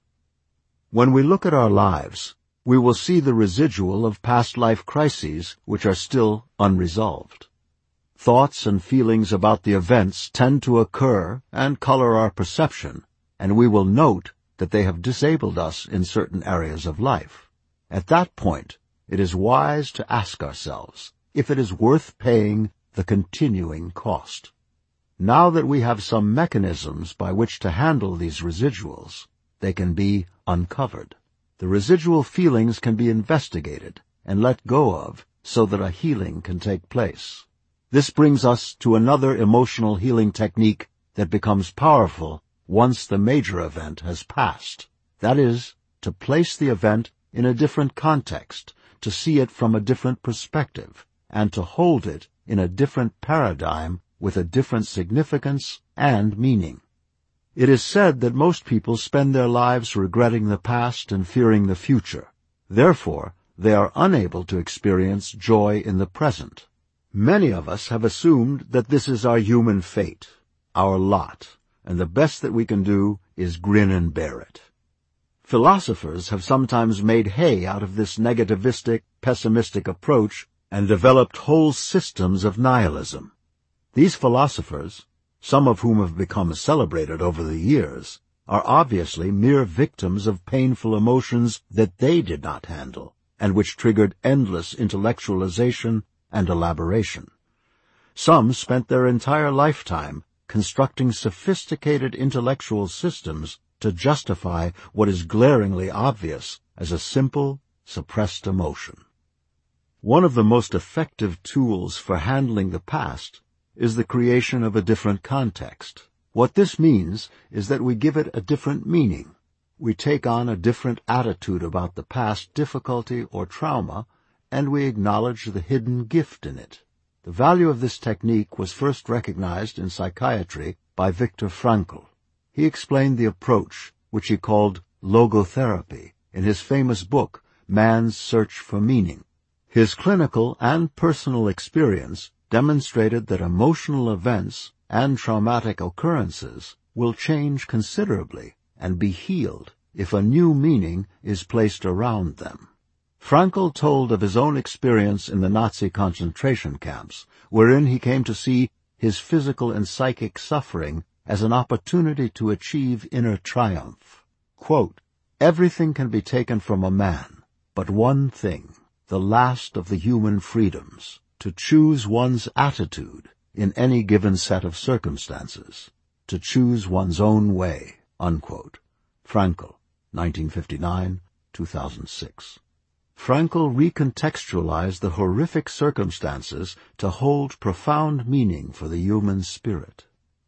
When we look at our lives, we will see the residual of past life crises which are still unresolved. Thoughts and feelings about the events tend to occur and color our perception, and we will note that they have disabled us in certain areas of life. At that point, it is wise to ask ourselves if it is worth paying the continuing cost. Now that we have some mechanisms by which to handle these residuals, they can be uncovered. The residual feelings can be investigated and let go of so that a healing can take place. This brings us to another emotional healing technique that becomes powerful once the major event has passed. That is, to place the event in a different context, to see it from a different perspective, and to hold it in a different paradigm with a different significance and meaning. It is said that most people spend their lives regretting the past and fearing the future. Therefore, they are unable to experience joy in the present. Many of us have assumed that this is our human fate, our lot, and the best that we can do is grin and bear it. Philosophers have sometimes made hay out of this negativistic, pessimistic approach and developed whole systems of nihilism. These philosophers, some of whom have become celebrated over the years, are obviously mere victims of painful emotions that they did not handle, and which triggered endless intellectualization and elaboration. Some spent their entire lifetime constructing sophisticated intellectual systems to justify what is glaringly obvious as a simple, suppressed emotion. One of the most effective tools for handling the past is the creation of a different context. What this means is that we give it a different meaning. We take on a different attitude about the past difficulty or trauma, and we acknowledge the hidden gift in it. The value of this technique was first recognized in psychiatry by Viktor Frankl. He explained the approach, which he called logotherapy, in his famous book, Man's Search for Meaning. His clinical and personal experience demonstrated that emotional events and traumatic occurrences will change considerably and be healed if a new meaning is placed around them. Frankl told of his own experience in the Nazi concentration camps, wherein he came to see his physical and psychic suffering as an opportunity to achieve inner triumph. Quote, "Everything can be taken from a man, but one thing, the last of the human freedoms, to choose one's attitude in any given set of circumstances, to choose one's own way." Unquote. Frankl, nineteen fifty-nine to two thousand six. Frankl recontextualized the horrific circumstances to hold profound meaning for the human spirit.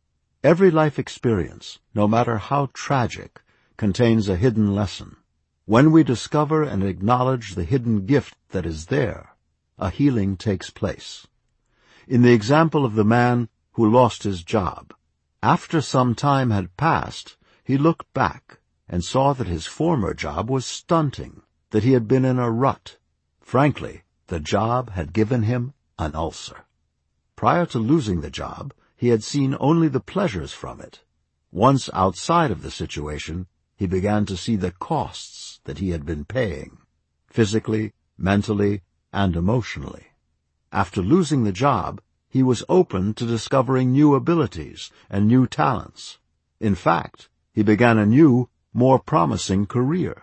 Every life experience, no matter how tragic, contains a hidden lesson. When we discover and acknowledge the hidden gift that is there, a healing takes place. In the example of the man who lost his job, after some time had passed, he looked back and saw that his former job was stunting, that he had been in a rut. Frankly, the job had given him an ulcer. Prior to losing the job, he had seen only the pleasures from it. Once outside of the situation, he began to see the costs that he had been paying, physically, mentally, and emotionally. After losing the job, he was open to discovering new abilities and new talents. In fact, he began a new, more promising career.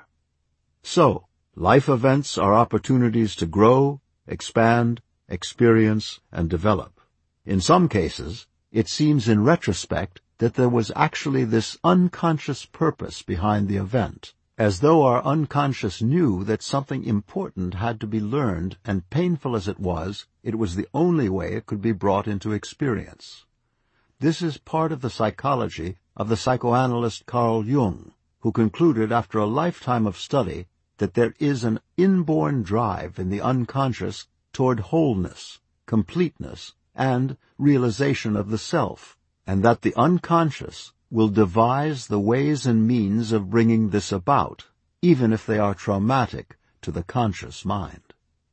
So, life events are opportunities to grow, expand, experience, and develop. In some cases, it seems in retrospect that there was actually this unconscious purpose behind the event, as though our unconscious knew that something important had to be learned, and painful as it was, it was the only way it could be brought into experience. This is part of the psychology of the psychoanalyst Carl Jung, who concluded after a lifetime of study that there is an inborn drive in the unconscious toward wholeness, completeness, and realization of the self, and that the unconscious will devise the ways and means of bringing this about, even if they are traumatic to the conscious mind.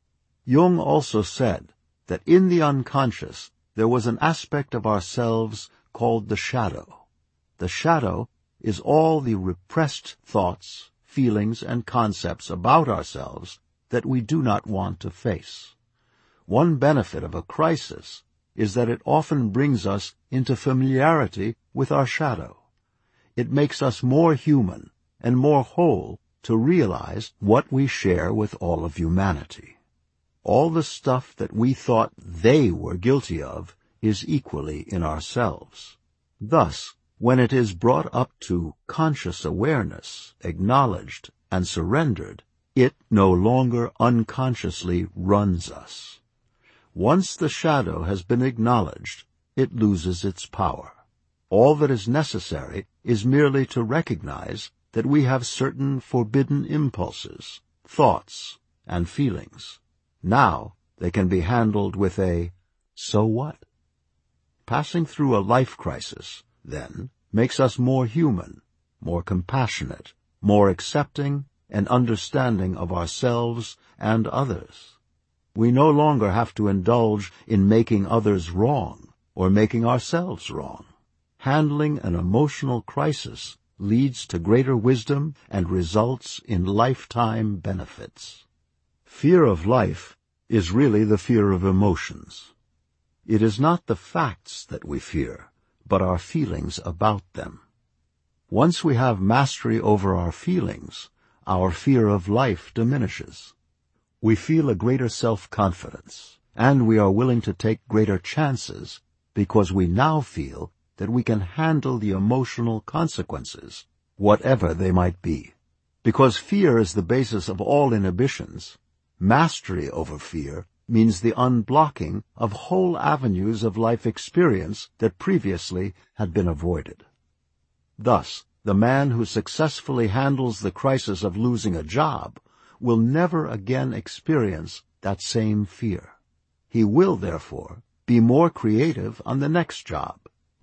Jung also said that in the unconscious there was an aspect of ourselves called the shadow. The shadow is all the repressed thoughts, feelings, and concepts about ourselves that we do not want to face. One benefit of a crisis is that it often brings us into familiarity with our shadow. It makes us more human and more whole to realize what we share with all of humanity. All the stuff that we thought they were guilty of is equally in ourselves. Thus, when it is brought up to conscious awareness, acknowledged, and surrendered, it no longer unconsciously runs us. Once the shadow has been acknowledged, it loses its power. All that is necessary is merely to recognize that we have certain forbidden impulses, thoughts, and feelings. Now they can be handled with a, "So what?" Passing through a life crisis, then, makes us more human, more compassionate, more accepting and understanding of ourselves and others. We no longer have to indulge in making others wrong or making ourselves wrong. Handling an emotional crisis leads to greater wisdom and results in lifetime benefits. Fear of life is really the fear of emotions. It is not the facts that we fear, but our feelings about them. Once we have mastery over our feelings, our fear of life diminishes. We feel a greater self-confidence, and we are willing to take greater chances because we now feel that we can handle the emotional consequences, whatever they might be. Because fear is the basis of all inhibitions, mastery over fear means the unblocking of whole avenues of life experience that previously had been avoided. Thus, the man who successfully handles the crisis of losing a job will never again experience that same fear. He will, therefore, be more creative on the next job,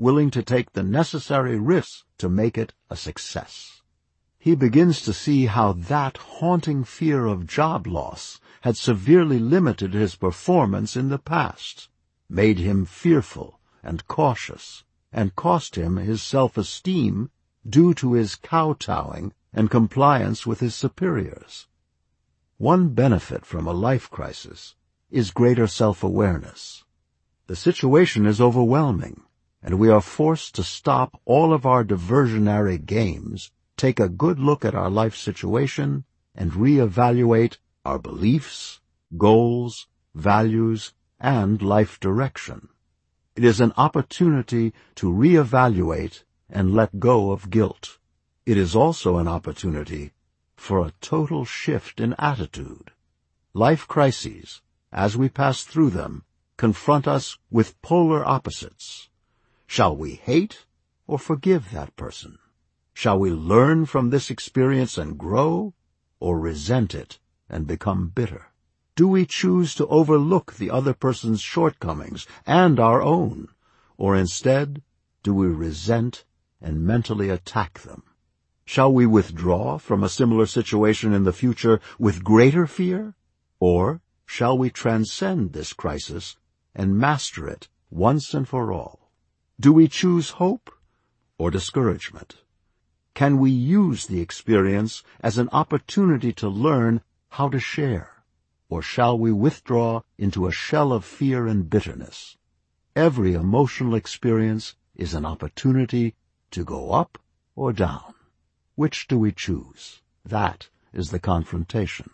willing to take the necessary risks to make it a success. He begins to see how that haunting fear of job loss had severely limited his performance in the past, made him fearful and cautious, and cost him his self-esteem due to his kowtowing and compliance with his superiors. One benefit from a life crisis is greater self-awareness. The situation is overwhelming, and we are forced to stop all of our diversionary games, take a good look at our life situation, and reevaluate our beliefs, goals, values, and life direction. It is an opportunity to reevaluate and let go of guilt. It is also an opportunity for a total shift in attitude. Life crises, as we pass through them, confront us with polar opposites. Shall we hate or forgive that person? Shall we learn from this experience and grow, or resent it and become bitter? Do we choose to overlook the other person's shortcomings and our own, or instead do we resent and mentally attack them? Shall we withdraw from a similar situation in the future with greater fear, or shall we transcend this crisis and master it once and for all? Do we choose hope or discouragement? Can we use the experience as an opportunity to learn how to share? Or shall we withdraw into a shell of fear and bitterness? Every emotional experience is an opportunity to go up or down. Which do we choose? That is the confrontation.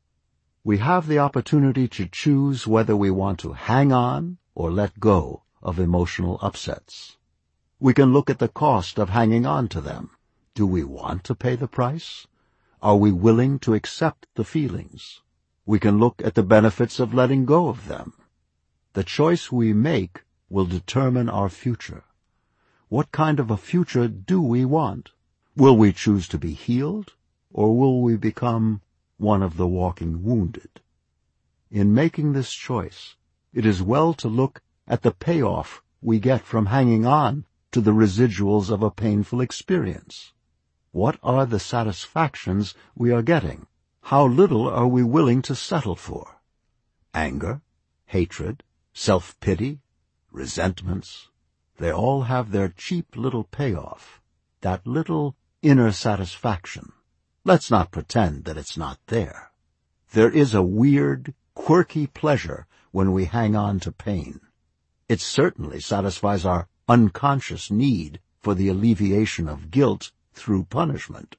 We have the opportunity to choose whether we want to hang on or let go of emotional upsets. We can look at the cost of hanging on to them. Do we want to pay the price? Are we willing to accept the feelings? We can look at the benefits of letting go of them. The choice we make will determine our future. What kind of a future do we want? Will we choose to be healed, or will we become one of the walking wounded? In making this choice, it is well to look at the payoff we get from hanging on to the residuals of a painful experience. What are the satisfactions we are getting? How little are we willing to settle for? Anger, hatred, self-pity, resentments, they all have their cheap little payoff, that little inner satisfaction. Let's not pretend that it's not there. There is a weird, quirky pleasure when we hang on to pain. It certainly satisfies our unconscious need for the alleviation of guilt through punishment.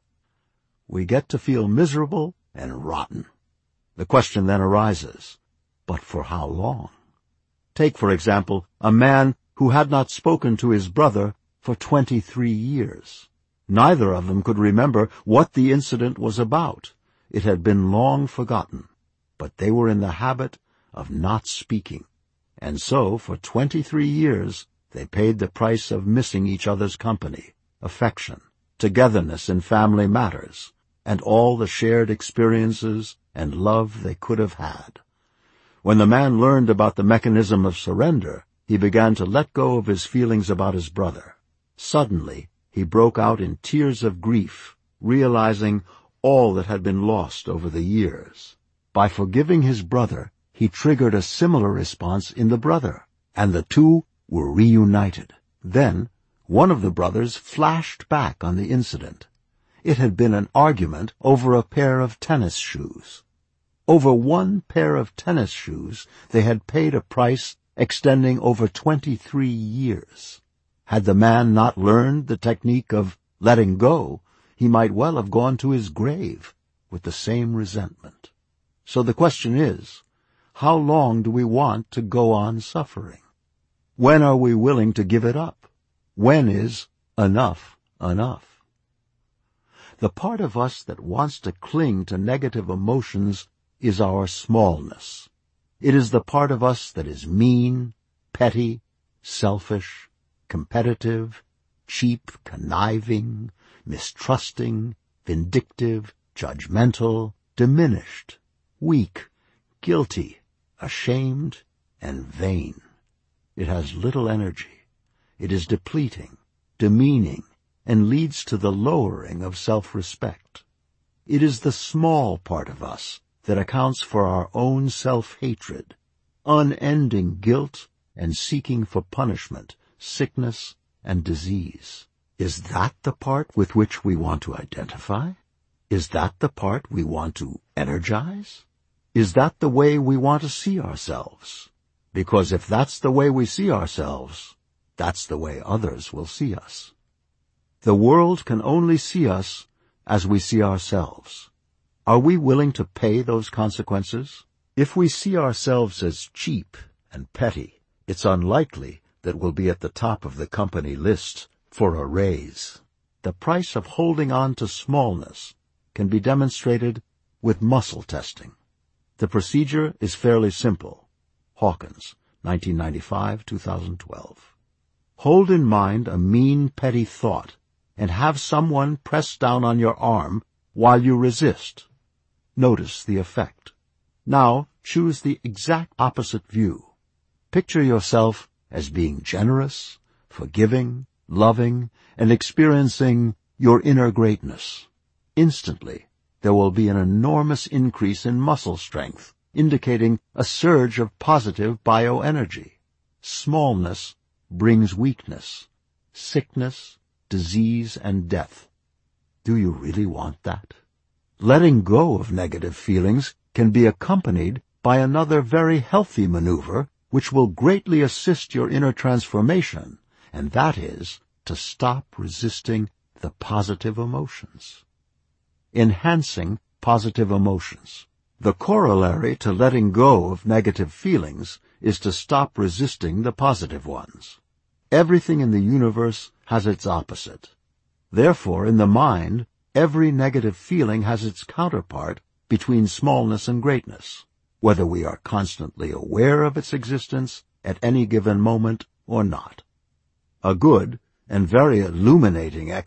We get to feel miserable and rotten. The question then arises, but for how long? Take, for example, a man who had not spoken to his brother for twenty-three years. Neither of them could remember what the incident was about. It had been long forgotten, but they were in the habit of not speaking, and so for twenty-three years they paid the price of missing each other's company, affection, togetherness in family matters, and all the shared experiences and love they could have had. When the man learned about the mechanism of surrender, he began to let go of his feelings about his brother. Suddenly, he broke out in tears of grief, realizing all that had been lost over the years. By forgiving his brother, he triggered a similar response in the brother, and the two were reunited. Then, one of the brothers flashed back on the incident. It had been an argument over a pair of tennis shoes. Over one pair of tennis shoes they had paid a price extending over twenty-three years. Had the man not learned the technique of letting go, he might well have gone to his grave with the same resentment. So the question is, how long do we want to go on suffering? When are we willing to give it up? When is enough enough? The part of us that wants to cling to negative emotions is our smallness. It is the part of us that is mean, petty, selfish, competitive, cheap, conniving, mistrusting, vindictive, judgmental, diminished, weak, guilty, ashamed, and vain. It has little energy. it is depleting, demeaning, and leads to the lowering of self-respect. It is the small part of us that accounts for our own self-hatred, unending guilt, and seeking for punishment, sickness, and disease. Is that the part with which we want to identify? Is that the part we want to energize? Is that the way we want to see ourselves? Because if that's the way we see ourselves, that's the way others will see us. The world can only see us as we see ourselves. Are we willing to pay those consequences? If we see ourselves as cheap and petty, it's unlikely that we'll be at the top of the company list for a raise. The price of holding on to smallness can be demonstrated with muscle testing. The procedure is fairly simple. Hawkins, nineteen ninety-five to two thousand twelve. Hold in mind a mean, petty thought and have someone press down on your arm while you resist. Notice the effect. Now choose the exact opposite view. Picture yourself as being generous, forgiving, loving, and experiencing your inner greatness. Instantly, there will be an enormous increase in muscle strength, indicating a surge of positive bioenergy. Smallness brings weakness, sickness, disease, and death. Do you really want that? Letting go of negative feelings can be accompanied by another very healthy maneuver which will greatly assist your inner transformation, and that is to stop resisting the positive emotions. Enhancing positive emotions. The corollary to letting go of negative feelings is to stop resisting the positive ones. Everything in the universe has its opposite. Therefore, in the mind, every negative feeling has its counterpart between smallness and greatness, whether we are constantly aware of its existence at any given moment or not. A good and very illuminating